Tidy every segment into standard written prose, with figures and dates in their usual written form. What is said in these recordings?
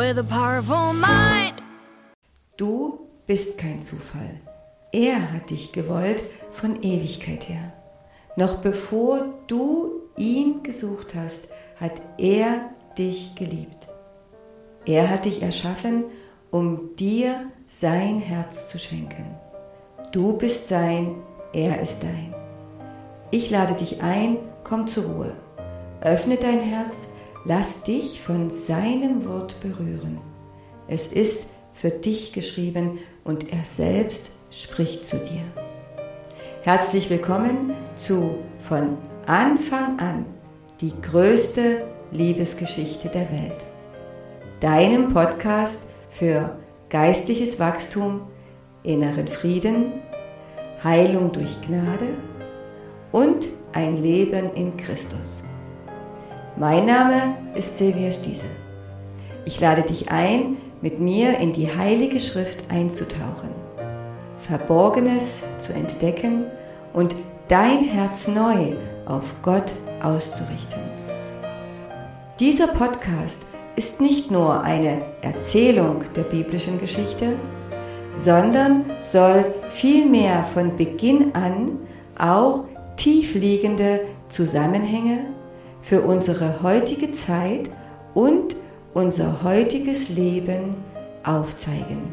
with a powerful mind. Du bist kein Zufall. Er hat dich gewollt von Ewigkeit her. Noch bevor du ihn gesucht hast, hat er dich geliebt. Er hat dich erschaffen, um dir sein Herz zu schenken. Du bist sein, er ist dein. Ich lade dich ein, komm zur Ruhe. Öffne dein Herz, lass dich von seinem Wort berühren. Es ist für dich geschrieben und er selbst spricht zu dir. Herzlich willkommen zu Von Anfang an, die größte Liebesgeschichte der Welt. Deinem Podcast für geistliches Wachstum, inneren Frieden, Heilung durch Gnade und ein Leben in Christus. Mein Name ist Silvia Stiesel. Ich lade dich ein, mit mir in die Heilige Schrift einzutauchen, Verborgenes zu entdecken und dein Herz neu auf Gott auszurichten. Dieser Podcast ist nicht nur eine Erzählung der biblischen Geschichte, sondern soll vielmehr von Beginn an auch tiefliegende Zusammenhänge für unsere heutige Zeit und unser heutiges Leben aufzeigen.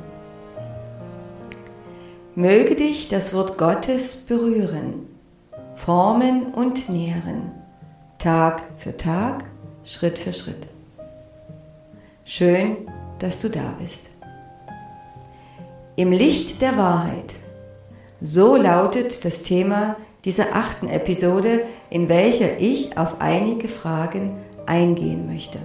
Möge dich das Wort Gottes berühren, formen und nähren, Tag für Tag, Schritt für Schritt. Schön, dass du da bist. Im Licht der Wahrheit. So lautet das Thema dieser 8. Episode, in welcher ich auf einige Fragen eingehen möchte.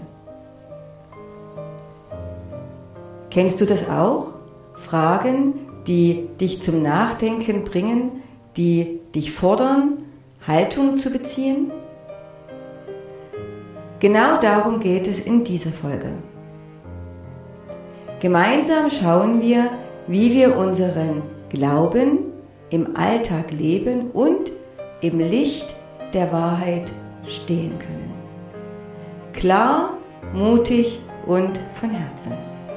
Kennst du das auch? Fragen, die dich zum Nachdenken bringen, die dich fordern, Haltung zu beziehen? Genau darum geht es in dieser Folge. Gemeinsam schauen wir, wie wir unseren Glauben im Alltag leben und im Licht der Wahrheit stehen können. Klar, mutig und von Herzen.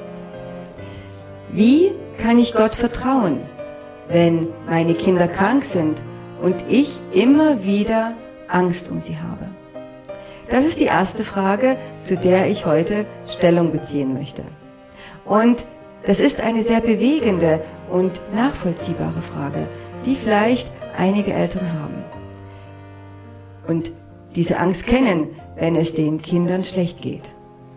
Wie kann ich Gott vertrauen, wenn meine Kinder krank sind und ich immer wieder Angst um sie habe? Das ist die erste Frage, zu der ich heute Stellung beziehen möchte. Und das ist eine sehr bewegende und nachvollziehbare Frage, die vielleicht einige Eltern haben und diese Angst kennen, wenn es den Kindern schlecht geht.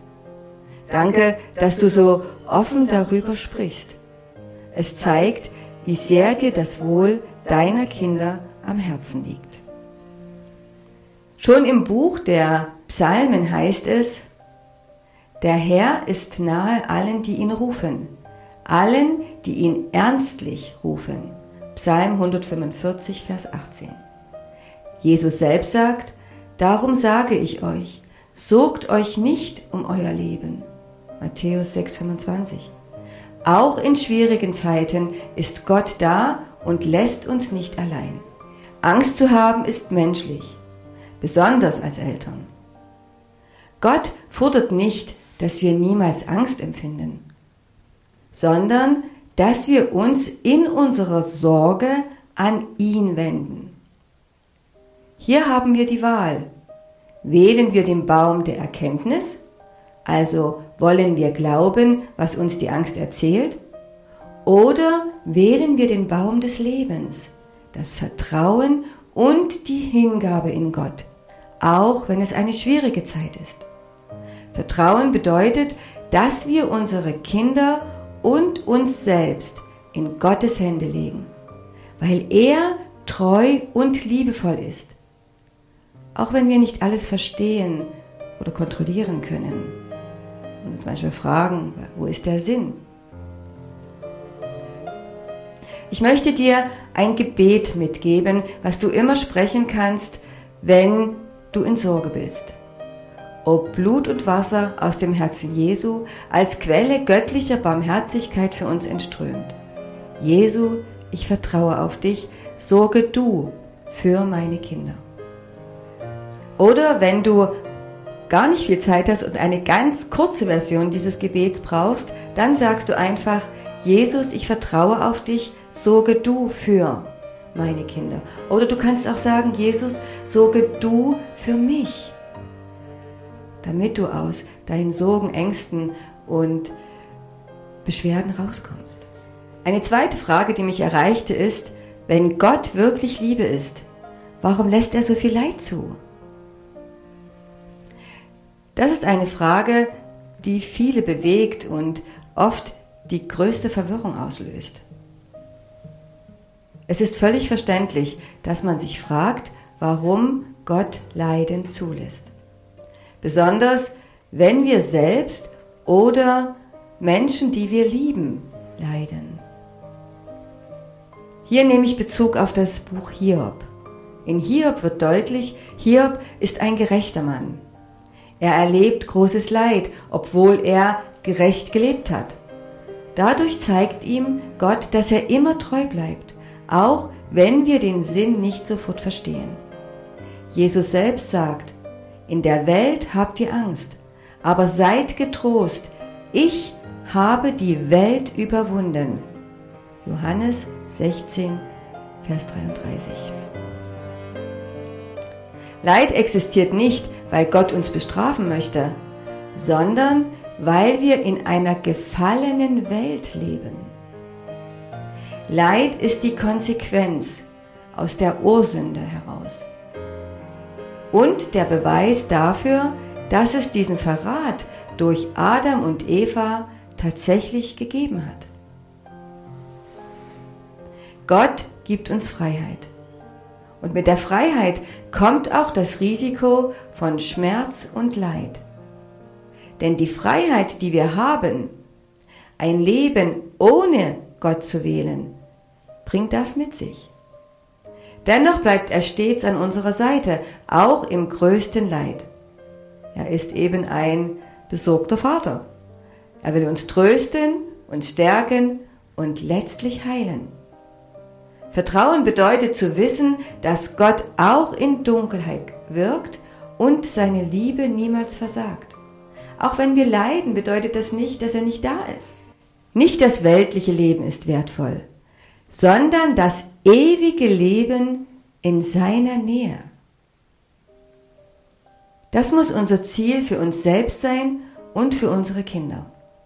Danke, dass du so offen darüber sprichst. Es zeigt, wie sehr dir das Wohl deiner Kinder am Herzen liegt. Schon im Buch der Psalmen heißt es: Der Herr ist nahe allen, die ihn rufen, allen, die ihn ernstlich rufen. Psalm 145, Vers 18. Jesus selbst sagt: Darum sage ich euch, sorgt euch nicht um euer Leben. Matthäus 6, 25. Auch in schwierigen Zeiten ist Gott da und lässt uns nicht allein. Angst zu haben ist menschlich, besonders als Eltern. Gott fordert nicht, dass wir niemals Angst empfinden, sondern dass wir uns in unserer Sorge an ihn wenden. Hier haben wir die Wahl. Wählen wir den Baum der Erkenntnis, also wollen wir glauben, was uns die Angst erzählt, oder wählen wir den Baum des Lebens, das Vertrauen und die Hingabe in Gott, auch wenn es eine schwierige Zeit ist. Vertrauen bedeutet, dass wir unsere Kinder und uns selbst in Gottes Hände legen, weil er treu und liebevoll ist. Auch wenn wir nicht alles verstehen oder kontrollieren können und uns manchmal fragen, wo ist der Sinn? Ich möchte dir ein Gebet mitgeben, was du immer sprechen kannst, wenn du in Sorge bist. Ob Blut und Wasser aus dem Herzen Jesu als Quelle göttlicher Barmherzigkeit für uns entströmt. Jesu, ich vertraue auf dich, sorge du für meine Kinder. Oder wenn du gar nicht viel Zeit hast und eine ganz kurze Version dieses Gebets brauchst, dann sagst du einfach: Jesus, ich vertraue auf dich, sorge du für meine Kinder. Oder du kannst auch sagen: Jesus, sorge du für mich, damit du aus deinen Sorgen, Ängsten und Beschwerden rauskommst. Eine zweite Frage, die mich erreichte, ist: Wenn Gott wirklich Liebe ist, warum lässt er so viel Leid zu? Das ist eine Frage, die viele bewegt und oft die größte Verwirrung auslöst. Es ist völlig verständlich, dass man sich fragt, warum Gott Leiden zulässt. Besonders wenn wir selbst oder Menschen, die wir lieben, leiden. Hier nehme ich Bezug auf das Buch Hiob. In Hiob wird deutlich, Hiob ist ein gerechter Mann. Er erlebt großes Leid, obwohl er gerecht gelebt hat. Dadurch zeigt ihm Gott, dass er immer treu bleibt, auch wenn wir den Sinn nicht sofort verstehen. Jesus selbst sagt: In der Welt habt ihr Angst, aber seid getrost, ich habe die Welt überwunden. Johannes 16, Vers 33. Leid existiert nicht, weil Gott uns bestrafen möchte, sondern weil wir in einer gefallenen Welt leben. Leid ist die Konsequenz aus der Ursünde heraus und der Beweis dafür, dass es diesen Verrat durch Adam und Eva tatsächlich gegeben hat. Gott gibt uns Freiheit. Und mit der Freiheit kommt auch das Risiko von Schmerz und Leid. Denn die Freiheit, die wir haben, ein Leben ohne Gott zu wählen, bringt das mit sich. Dennoch bleibt er stets an unserer Seite, auch im größten Leid. Er ist eben ein besorgter Vater. Er will uns trösten, uns stärken und letztlich heilen. Vertrauen bedeutet zu wissen, dass Gott auch in Dunkelheit wirkt und seine Liebe niemals versagt. Auch wenn wir leiden, bedeutet das nicht, dass er nicht da ist. Nicht das weltliche Leben ist wertvoll, sondern das ewige Leben in seiner Nähe. Das muss unser Ziel für uns selbst sein und für unsere Kinder.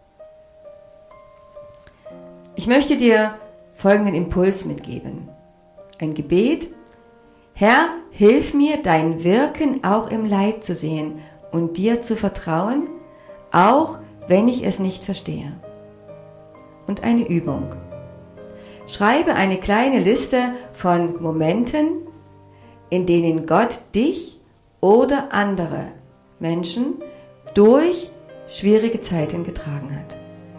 Ich möchte dir folgenden Impuls mitgeben. Ein Gebet: Herr, hilf mir, dein Wirken auch im Leid zu sehen und dir zu vertrauen, auch wenn ich es nicht verstehe. Und eine Übung. Schreibe eine kleine Liste von Momenten, in denen Gott dich oder andere Menschen durch schwierige Zeiten getragen hat.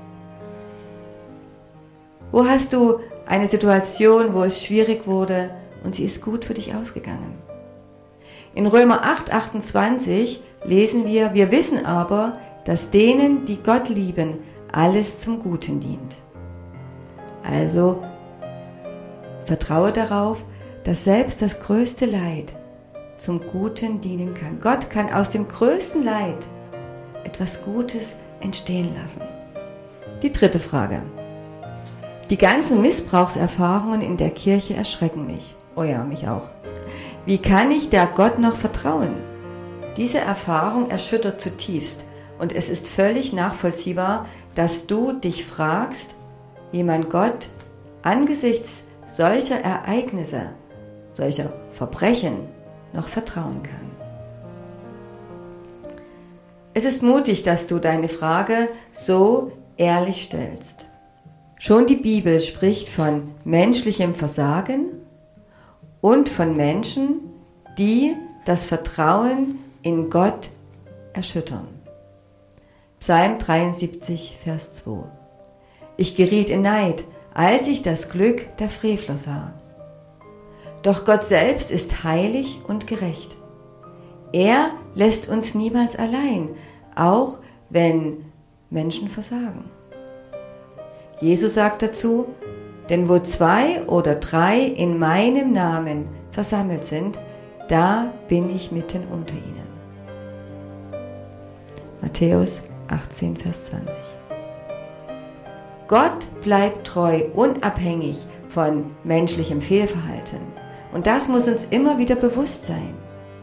Wo hast du eine Situation, wo es schwierig wurde und sie ist gut für dich ausgegangen? In Römer 8,28 lesen wir: Wir wissen aber, dass denen, die Gott lieben, alles zum Guten dient. Also vertraue darauf, dass selbst das größte Leid zum Guten dienen kann. Gott kann aus dem größten Leid etwas Gutes entstehen lassen. Die dritte Frage. Die ganzen Missbrauchserfahrungen in der Kirche erschrecken mich. Oh ja, mich auch. Wie kann ich der Gott noch vertrauen? Diese Erfahrung erschüttert zutiefst und es ist völlig nachvollziehbar, dass du dich fragst, wie man Gott angesichts solcher Ereignisse, solcher Verbrechen noch vertrauen kann. Es ist mutig, dass du deine Frage so ehrlich stellst. Schon die Bibel spricht von menschlichem Versagen und von Menschen, die das Vertrauen in Gott erschüttern. Psalm 73, Vers 2. Ich geriet in Neid, als ich das Glück der Frevler sah. Doch Gott selbst ist heilig und gerecht. Er lässt uns niemals allein, auch wenn Menschen versagen. Jesus sagt dazu: Denn wo 2 oder 3 in meinem Namen versammelt sind, da bin ich mitten unter ihnen. Matthäus 18, Vers 20. Gott bleibt treu, unabhängig von menschlichem Fehlverhalten. Und das muss uns immer wieder bewusst sein.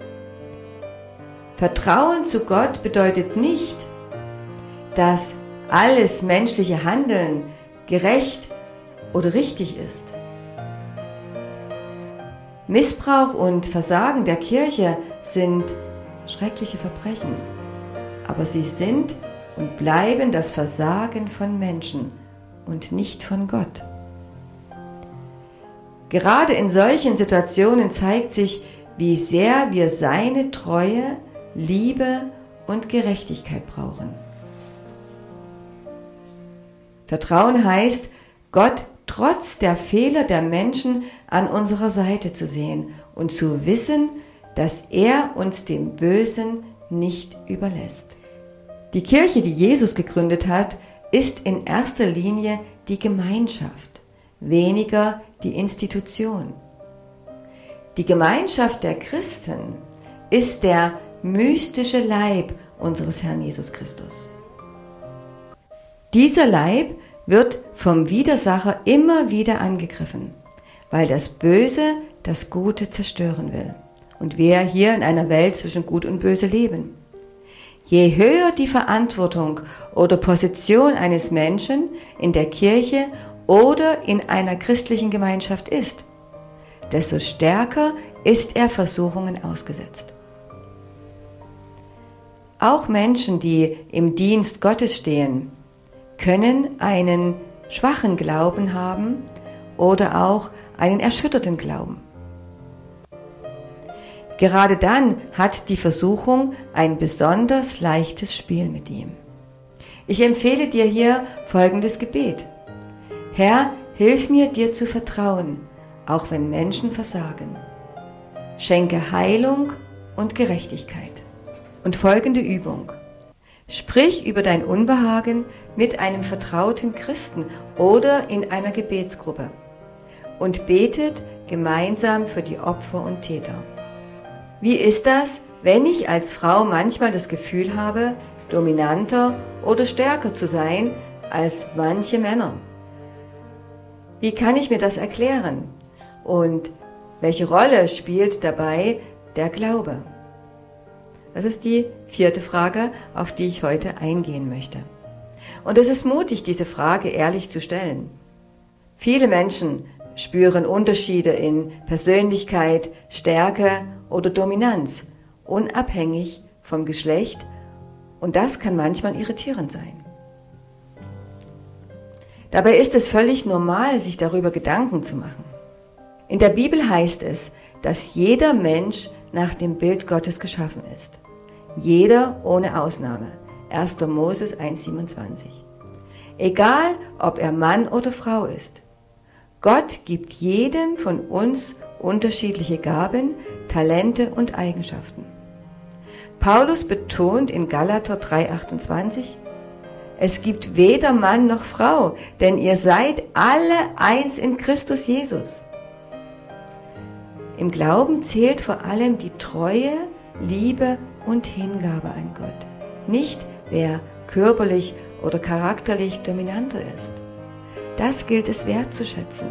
Vertrauen zu Gott bedeutet nicht, dass alles menschliche Handeln gerecht oder richtig ist. Missbrauch und Versagen der Kirche sind schreckliche Verbrechen, aber sie sind und bleiben das Versagen von Menschen und nicht von Gott. Gerade in solchen Situationen zeigt sich, wie sehr wir seine Treue, Liebe und Gerechtigkeit brauchen. Vertrauen heißt, Gott trotz der Fehler der Menschen an unserer Seite zu sehen und zu wissen, dass er uns dem Bösen nicht überlässt. Die Kirche, die Jesus gegründet hat, ist in erster Linie die Gemeinschaft, weniger die Institution. Die Gemeinschaft der Christen ist der mystische Leib unseres Herrn Jesus Christus. Dieser Leib wird vom Widersacher immer wieder angegriffen, weil das Böse das Gute zerstören will und wir hier in einer Welt zwischen Gut und Böse leben. Je höher die Verantwortung oder Position eines Menschen in der Kirche oder in einer christlichen Gemeinschaft ist, desto stärker ist er Versuchungen ausgesetzt. Auch Menschen, die im Dienst Gottes stehen, können einen schwachen Glauben haben oder auch einen erschütterten Glauben. Gerade dann hat die Versuchung ein besonders leichtes Spiel mit ihm. Ich empfehle dir hier folgendes Gebet. Herr, hilf mir, dir zu vertrauen, auch wenn Menschen versagen. Schenke Heilung und Gerechtigkeit. Und folgende Übung. Sprich über dein Unbehagen mit einem vertrauten Christen oder in einer Gebetsgruppe und betet gemeinsam für die Opfer und Täter. Wie ist das, wenn ich als Frau manchmal das Gefühl habe, dominanter oder stärker zu sein als manche Männer? Wie kann ich mir das erklären? Und welche Rolle spielt dabei der Glaube? Das ist die 4. Frage, auf die ich heute eingehen möchte. Und es ist mutig, diese Frage ehrlich zu stellen. Viele Menschen spüren Unterschiede in Persönlichkeit, Stärke oder Dominanz, unabhängig vom Geschlecht, und das kann manchmal irritierend sein. Dabei ist es völlig normal, sich darüber Gedanken zu machen. In der Bibel heißt es, dass jeder Mensch nach dem Bild Gottes geschaffen ist. Jeder ohne Ausnahme. 1. Moses 1,27. Egal, ob er Mann oder Frau ist. Gott gibt jedem von uns unterschiedliche Gaben, Talente und Eigenschaften. Paulus betont in Galater 3,28, es gibt weder Mann noch Frau, denn ihr seid alle eins in Christus Jesus. Im Glauben zählt vor allem die Treue, Liebe und Hingabe an Gott. Nicht, wer körperlich oder charakterlich dominanter ist. Das gilt es wertzuschätzen.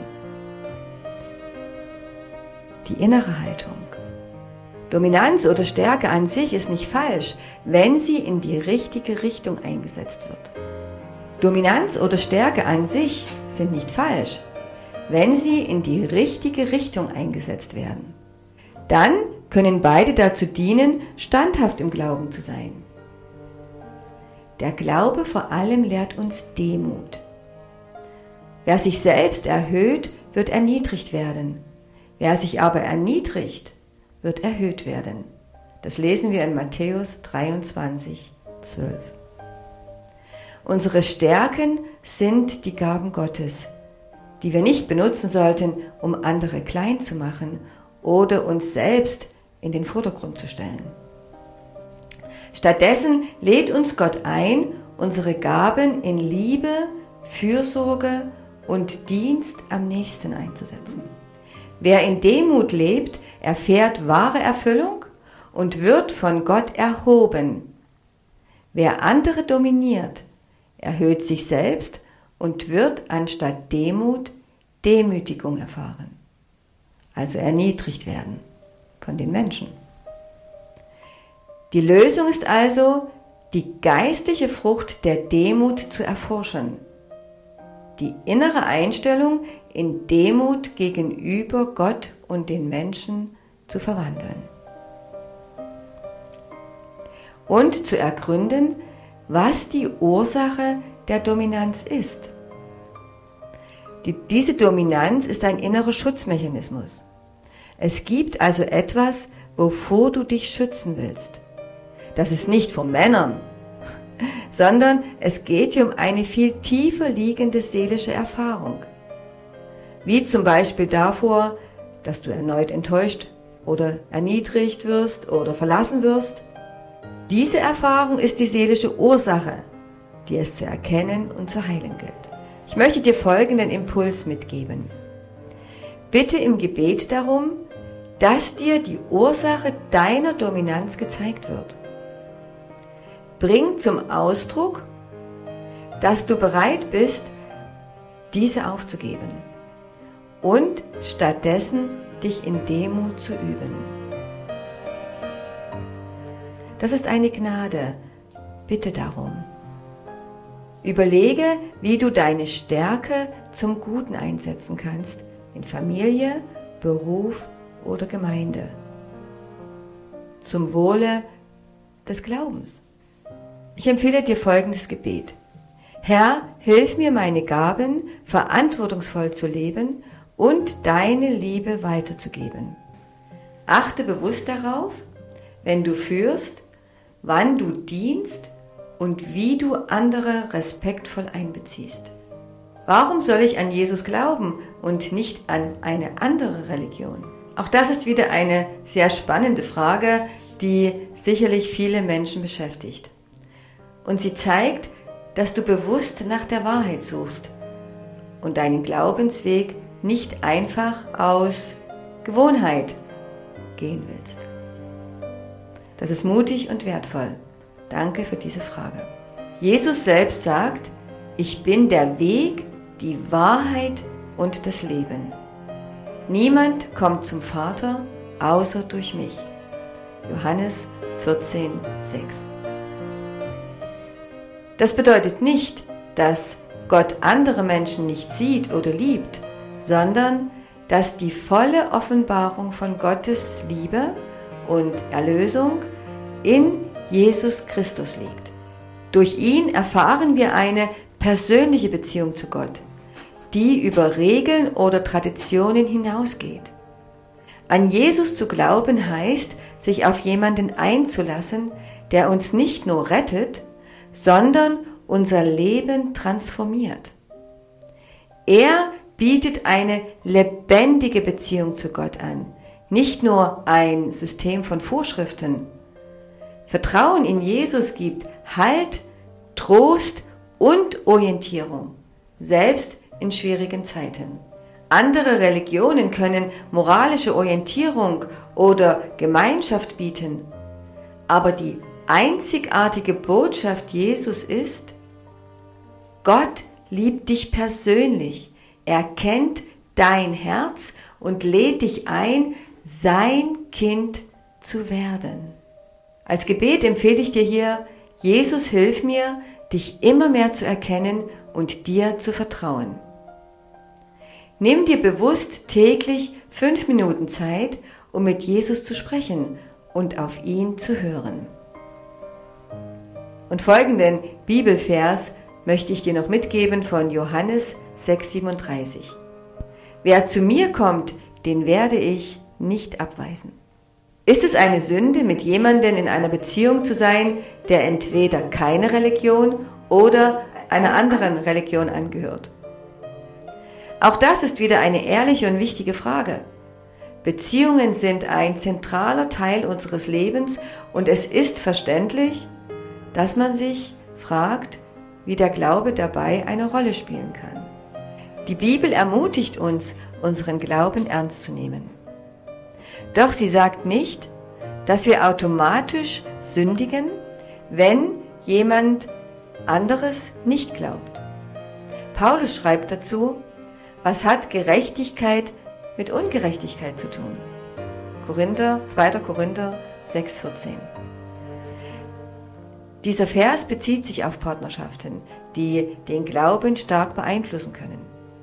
Die innere Haltung. Dominanz oder Stärke an sich ist nicht falsch, wenn sie in die richtige Richtung eingesetzt wird. Dominanz oder Stärke an sich sind nicht falsch, wenn sie in die richtige Richtung eingesetzt werden. Dann können beide dazu dienen, standhaft im Glauben zu sein. Der Glaube vor allem lehrt uns Demut. Wer sich selbst erhöht, wird erniedrigt werden. Wer sich aber erniedrigt, wird erhöht werden. Das lesen wir in Matthäus 23, 12. Unsere Stärken sind die Gaben Gottes, die wir nicht benutzen sollten, um andere klein zu machen oder uns selbst in den Vordergrund zu stellen. Stattdessen lädt uns Gott ein, unsere Gaben in Liebe, Fürsorge und Dienst am Nächsten einzusetzen. Wer in Demut lebt, erfährt wahre Erfüllung und wird von Gott erhoben. Wer andere dominiert, erhöht sich selbst und wird anstatt Demut Demütigung erfahren, also erniedrigt werden von den Menschen. Die Lösung ist also, die geistliche Frucht der Demut zu erforschen, die innere Einstellung in Demut gegenüber Gott und den Menschen zu verwandeln und zu ergründen, was die Ursache der Dominanz ist. Diese Dominanz ist ein innerer Schutzmechanismus. Es gibt also etwas, wovor du dich schützen willst. Das ist nicht vor Männern, sondern es geht hier um eine viel tiefer liegende seelische Erfahrung. Wie zum Beispiel davor, dass du erneut enttäuscht oder erniedrigt wirst oder verlassen wirst. Diese Erfahrung ist die seelische Ursache, die es zu erkennen und zu heilen gilt. Ich möchte dir folgenden Impuls mitgeben. Bitte im Gebet darum, dass dir die Ursache deiner Dominanz gezeigt wird. Bring zum Ausdruck, dass du bereit bist, diese aufzugeben und stattdessen dich in Demut zu üben. Das ist eine Gnade. Bitte darum. Überlege, wie du deine Stärke zum Guten einsetzen kannst, in Familie, Beruf oder Gemeinde. Zum Wohle des Glaubens. Ich empfehle dir folgendes Gebet. Herr, hilf mir, meine Gaben verantwortungsvoll zu leben und deine Liebe weiterzugeben. Achte bewusst darauf, wenn du führst, wann du dienst und wie du andere respektvoll einbeziehst. Warum soll ich an Jesus glauben und nicht an eine andere Religion? Auch das ist wieder eine sehr spannende Frage, die sicherlich viele Menschen beschäftigt. Und sie zeigt, dass du bewusst nach der Wahrheit suchst und deinen Glaubensweg nicht einfach aus Gewohnheit gehen willst. Das ist mutig und wertvoll. Danke für diese Frage. Jesus selbst sagt, ich bin der Weg, die Wahrheit und das Leben. Niemand kommt zum Vater, außer durch mich. Johannes 14,6. Das bedeutet nicht, dass Gott andere Menschen nicht sieht oder liebt, sondern dass die volle Offenbarung von Gottes Liebe und Erlösung in Jesus Christus liegt. Durch ihn erfahren wir eine persönliche Beziehung zu Gott, die über Regeln oder Traditionen hinausgeht. An Jesus zu glauben heißt, sich auf jemanden einzulassen, der uns nicht nur rettet, sondern unser Leben transformiert. Er bietet eine lebendige Beziehung zu Gott an, nicht nur ein System von Vorschriften. Vertrauen in Jesus gibt Halt, Trost und Orientierung, selbst in schwierigen Zeiten. Andere Religionen können moralische Orientierung oder Gemeinschaft bieten, aber die einzigartige Botschaft Jesus ist, Gott liebt dich persönlich, er kennt dein Herz und lädt dich ein, sein Kind zu werden. Als Gebet empfehle ich dir hier, Jesus, hilf mir, dich immer mehr zu erkennen und dir zu vertrauen. Nimm dir bewusst täglich 5 Minuten Zeit, um mit Jesus zu sprechen und auf ihn zu hören. Und folgenden Bibelvers möchte ich dir noch mitgeben von Johannes 6,37. Wer zu mir kommt, den werde ich nicht abweisen. Ist es eine Sünde, mit jemandem in einer Beziehung zu sein, der entweder keine Religion oder einer anderen Religion angehört? Auch das ist wieder eine ehrliche und wichtige Frage. Beziehungen sind ein zentraler Teil unseres Lebens und es ist verständlich, dass man sich fragt, wie der Glaube dabei eine Rolle spielen kann. Die Bibel ermutigt uns, unseren Glauben ernst zu nehmen. Doch sie sagt nicht, dass wir automatisch sündigen, wenn jemand anderes nicht glaubt. Paulus schreibt dazu, was hat Gerechtigkeit mit Ungerechtigkeit zu tun? 2. Korinther 6,14. Dieser Vers bezieht sich auf Partnerschaften, die den Glauben stark beeinflussen können.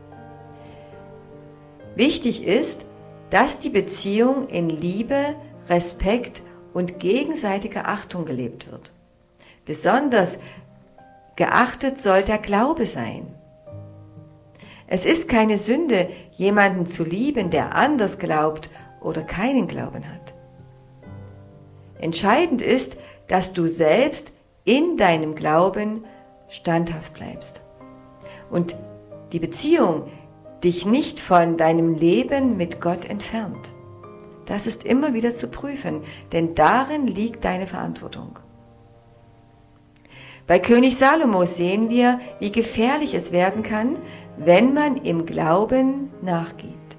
Wichtig ist, dass die Beziehung in Liebe, Respekt und gegenseitiger Achtung gelebt wird. Besonders geachtet soll der Glaube sein. Es ist keine Sünde, jemanden zu lieben, der anders glaubt oder keinen Glauben hat. Entscheidend ist, dass du selbst in deinem Glauben standhaft bleibst und die Beziehung dich nicht von deinem Leben mit Gott entfernt. Das ist immer wieder zu prüfen, denn darin liegt deine Verantwortung. Bei König Salomo sehen wir, wie gefährlich es werden kann, wenn man im Glauben nachgibt.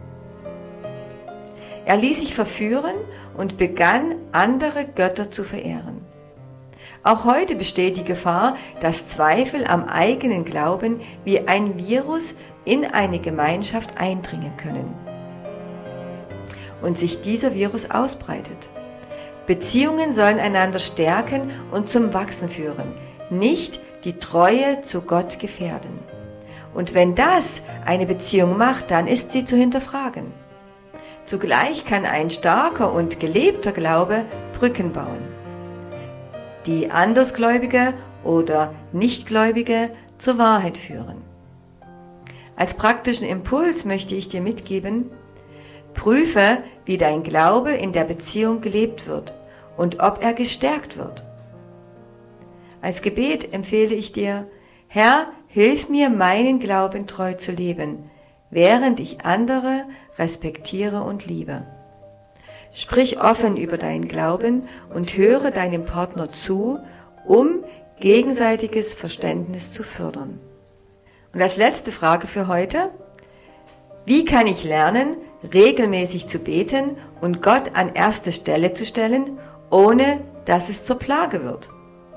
Er ließ sich verführen und begann, andere Götter zu verehren. Auch heute besteht die Gefahr, dass Zweifel am eigenen Glauben wie ein Virus in eine Gemeinschaft eindringen können und sich dieser Virus ausbreitet. Beziehungen sollen einander stärken und zum Wachsen führen, nicht die Treue zu Gott gefährden. Und wenn das eine Beziehung macht, dann ist sie zu hinterfragen. Zugleich kann ein starker und gelebter Glaube Brücken bauen, die Andersgläubige oder Nichtgläubige zur Wahrheit führen. Als praktischen Impuls möchte ich dir mitgeben, prüfe, wie dein Glaube in der Beziehung gelebt wird und ob er gestärkt wird. Als Gebet empfehle ich dir, Herr, hilf mir, meinen Glauben treu zu leben, während ich andere respektiere und liebe. Sprich offen über deinen Glauben und höre deinem Partner zu, um gegenseitiges Verständnis zu fördern. Und als letzte Frage für heute, wie kann ich lernen, regelmäßig zu beten und Gott an erste Stelle zu stellen, ohne dass es zur Plage wird?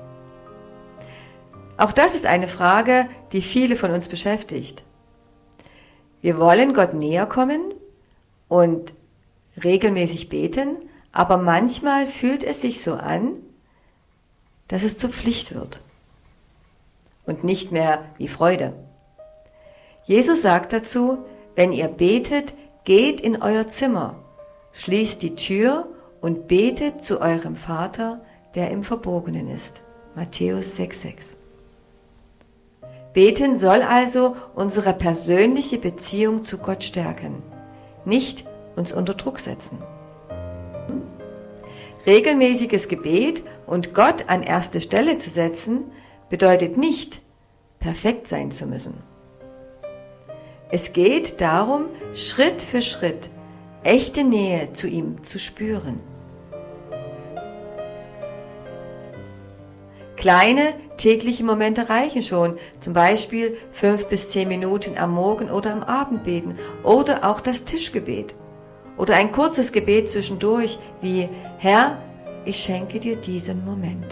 Auch das ist eine Frage, die viele von uns beschäftigt. Wir wollen Gott näher kommen und regelmäßig beten, aber manchmal fühlt es sich so an, dass es zur Pflicht wird und nicht mehr wie Freude. Jesus sagt dazu, wenn ihr betet, geht in euer Zimmer, schließt die Tür und betet zu eurem Vater, der im Verborgenen ist. Matthäus 6,6. Beten soll also unsere persönliche Beziehung zu Gott stärken, nicht uns unter Druck setzen. Regelmäßiges Gebet und Gott an erste Stelle zu setzen, bedeutet nicht, perfekt sein zu müssen. Es geht darum, Schritt für Schritt echte Nähe zu ihm zu spüren. Kleine tägliche Momente reichen schon, zum Beispiel 5 bis 10 Minuten am Morgen oder am Abend beten oder auch das Tischgebet oder ein kurzes Gebet zwischendurch wie Herr, ich schenke dir diesen Moment.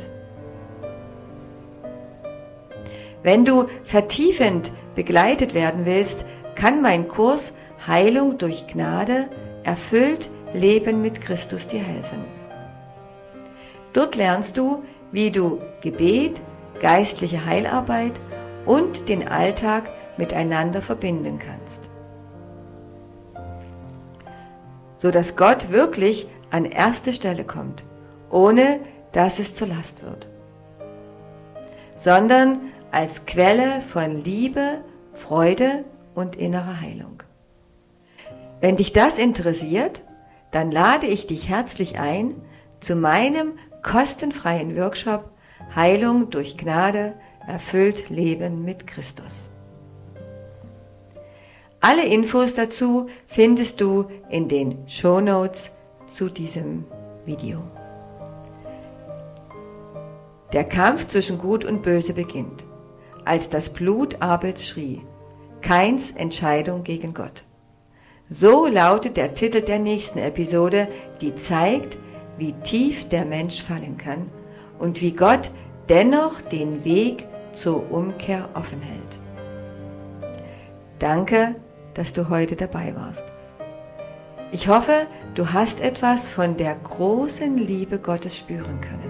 Wenn du vertiefend begleitet werden willst, kann mein Kurs Heilung durch Gnade, erfüllt Leben mit Christus dir helfen. Dort lernst du, wie du Gebet, geistliche Heilarbeit und den Alltag miteinander verbinden kannst, sodass Gott wirklich an erste Stelle kommt, ohne dass es zur Last wird, sondern als Quelle von Liebe, Freude und innerer Heilung. Wenn dich das interessiert, dann lade ich dich herzlich ein zu meinem kostenfreien Workshop Heilung durch Gnade, erfüllt Leben mit Christus. Alle Infos dazu findest du in den Shownotes zu diesem Video. Der Kampf zwischen Gut und Böse beginnt, als das Blut Abels schrie, Kains Entscheidung gegen Gott. So lautet der Titel der nächsten Episode, die zeigt, wie tief der Mensch fallen kann und wie Gott dennoch den Weg zur Umkehr offen hält. Danke, dass du heute dabei warst. Ich hoffe, du hast etwas von der großen Liebe Gottes spüren können.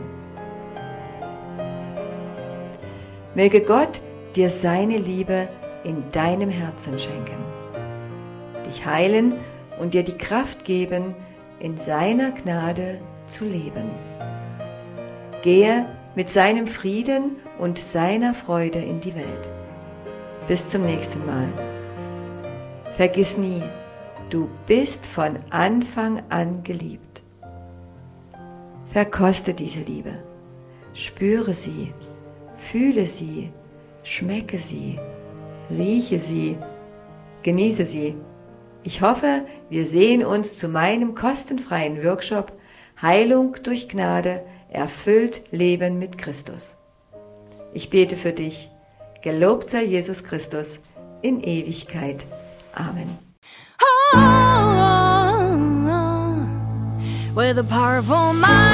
Möge Gott dir seine Liebe in deinem Herzen schenken, dich heilen und dir die Kraft geben, in seiner Gnade zu leben. Gehe mit seinem Frieden und seiner Freude in die Welt. Bis zum nächsten Mal. Vergiss nie, du bist von Anfang an geliebt. Verkoste diese Liebe, spüre sie, fühle sie, schmecke sie, rieche sie, genieße sie. Ich hoffe, wir sehen uns zu meinem kostenfreien Workshop Heilung durch Gnade, erfüllt Leben mit Christus. Ich bete für dich. Gelobt sei Jesus Christus in Ewigkeit. Amen. With a powerful mind.